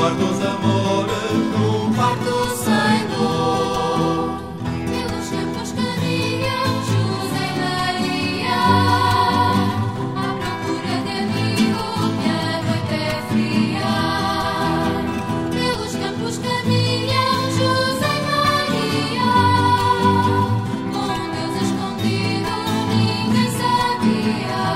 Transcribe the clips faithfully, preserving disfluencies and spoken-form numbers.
maior dos amores, num parto sem dor. Pelos campos caminham José e Maria, à procura de amigo que a noite é fria. Pelos campos caminham José e Maria, com Deus escondido ninguém sabia.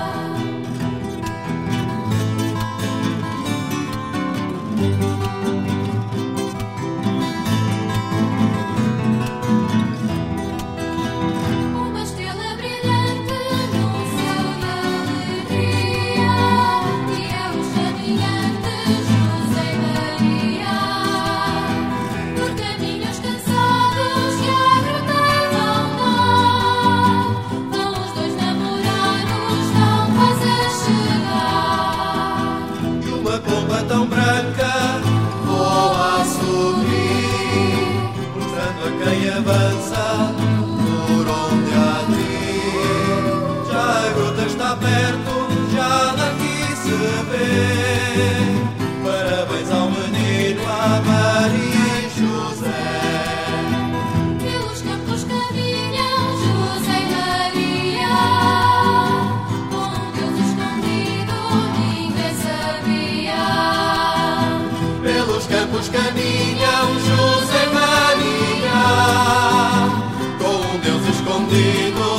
Uma estrela brilhante num céu de alegria, guia-os caminhantes José e Maria, por caminhos cansados que a grota vão dar. Vão os dois namorados, estão quase a chegar. E uma pomba tão branca voa a subir, mostrando a quem avança por onde há de ir. Já a gruta está perto, já daqui se vê. Parabéns ao menino, à Maria e José. Pelos campos caminham José e Maria, com Deus escondido ninguém sabia. Pelos campos caminham José e Maria, com um Deus escondido